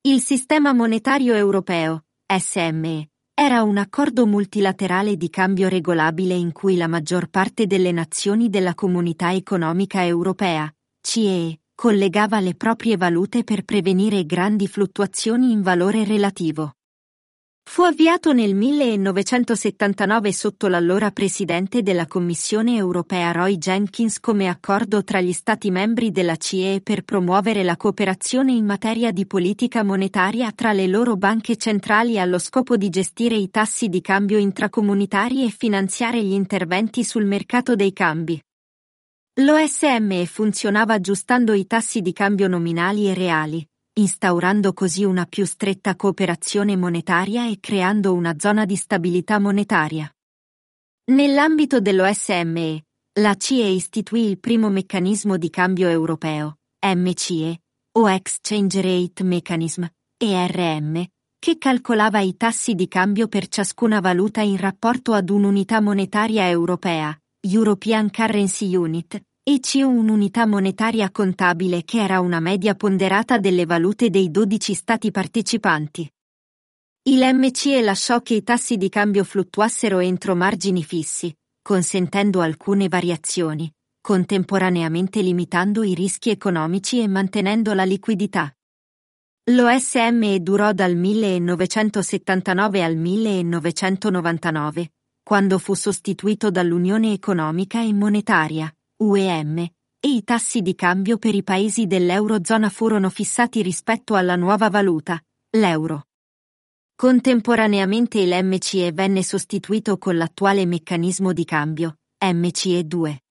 Il Sistema Monetario Europeo, SME, era un accordo multilaterale di cambio regolabile in cui la maggior parte delle nazioni della Comunità Economica Europea, CE, collegava le proprie valute per prevenire grandi fluttuazioni in valore relativo. Fu avviato nel 1979 sotto l'allora presidente della Commissione europea Roy Jenkins come accordo tra gli Stati membri della CE per promuovere la cooperazione in materia di politica monetaria tra le loro banche centrali allo scopo di gestire i tassi di cambio intracomunitari e finanziare gli interventi sul mercato dei cambi. L'OSME funzionava aggiustando i tassi di cambio nominali e reali, instaurando così una più stretta cooperazione monetaria e creando una zona di stabilità monetaria. Nell'ambito dell'OSME, la CE istituì il primo meccanismo di cambio europeo, MCE, o Exchange Rate Mechanism, ERM, che calcolava i tassi di cambio per ciascuna valuta in rapporto ad un'unità monetaria europea, European Currency Unit, e un'unità monetaria contabile che era una media ponderata delle valute dei 12 Stati partecipanti. Il MCE lasciò che i tassi di cambio fluttuassero entro margini fissi, consentendo alcune variazioni, contemporaneamente limitando i rischi economici e mantenendo la liquidità. L'OSME durò dal 1979 al 1999, quando fu sostituito dall'Unione Economica e Monetaria, UEM, e i tassi di cambio per i paesi dell'Eurozona furono fissati rispetto alla nuova valuta, l'euro. Contemporaneamente il MCE venne sostituito con l'attuale meccanismo di cambio, MCE2.